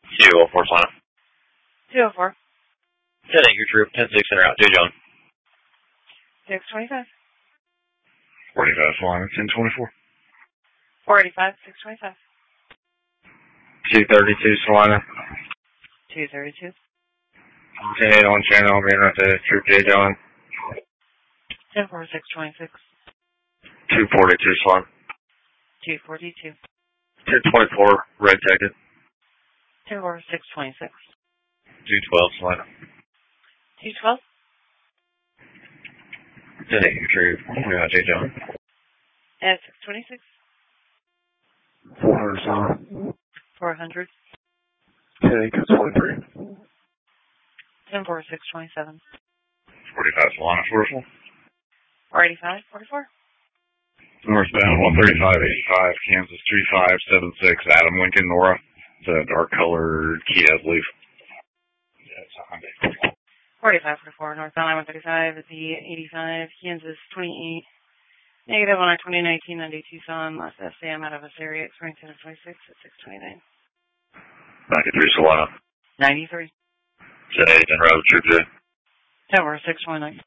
204 Solana. 204. 10 Anchor Troop, 10-6 in route. J. John. 625. 45 Solana, 1024. 485, 625. 232 Solana. 232. 10-8 on channel, main route to Troop J. John. 10-4, 626. 242 Solana. 242. 1024 Red Detective. 10-4, 626. 212 Solana. 212. 10 Anchor Troop, main route J. John. And 626. 400 Solana. 400. 10 Anchor 23. 10-4, 627. 45 Solana, 44. 485, 44. Northbound 13585, Kansas 3576, Adam Lincoln, Nora. It's a dark colored Kia, I believe. Yeah, it's a Hyundai. 45, 44. Northbound I-135 at the 85, Kansas 28. Negative on our 2019 Hyundai Tucson, last SAM out of a Area X 2726 at 629. 93 Solana. 93. 10-8 en route to Troop J. 10-4, 629.